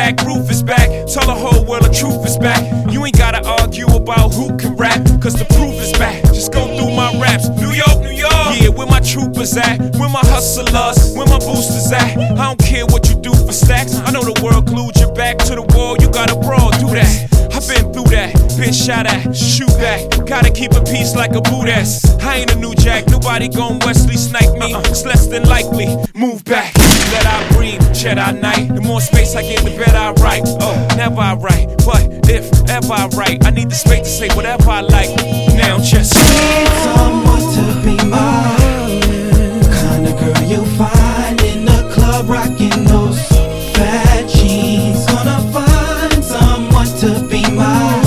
back, roof is back. Tell the whole world the truth is back. You ain't gotta argue about who can rap, cause the proof is back. Just go through my raps. New York, New York. Yeah, where my troopers at? Where my hustlers? Where my boosters at? I don't care what you do for stacks. I know the world glued your back to the wall. You gotta brawl, do that. I've been through that, been shot at, shoot back. Gotta keep a peace like a Buddhist. I ain't a new jack, nobody gon' Wesley snipe me. It's less than likely, move back. Let I breathe, Jedi Knight. The more space I get, the better I write. Oh, never I write, but if ever I write, I need the space to say whatever I like. Now just need someone to be mine. Kind of girl you'll find in the club rocking those fat jeans. Gonna find someone to be mine.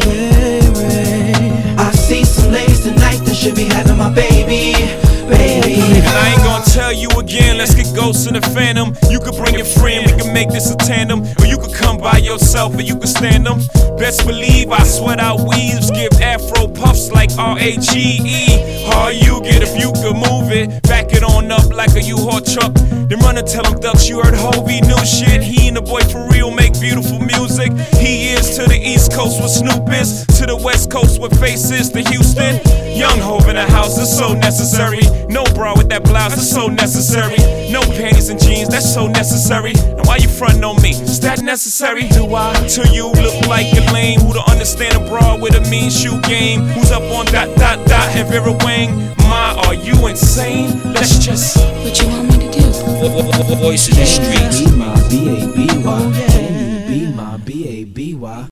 I see some ladies tonight that should be having my baby. And I ain't gonna tell you again, let's get Ghosts in the Phantom. You could bring your friend, we can make this a tandem. Or you could come by yourself and you could stand them. Best believe I sweat out weaves, give afro puffs like R-A-G-E. All you get if you could move it, back it on up like a U-Haul truck. Then run and tell them ducks you heard Hovey new shit. He and the boy for real make beautiful music. He is to the East Coast what Snoop is, to the West Coast what Face is to Houston. Young Hov in the house, it's so necessary. No bra with that blouse, it's so necessary. No panties and jeans, that's so necessary. Now why you frontin' on me? Is that necessary? Do I? Till you look like a lame who don't understand a bra with a mean shoe game. Who's up on ... and Vera Wang? Ma, are you insane? Let's just... What you want me to do? Voice of the streets. My B-A-B-Y.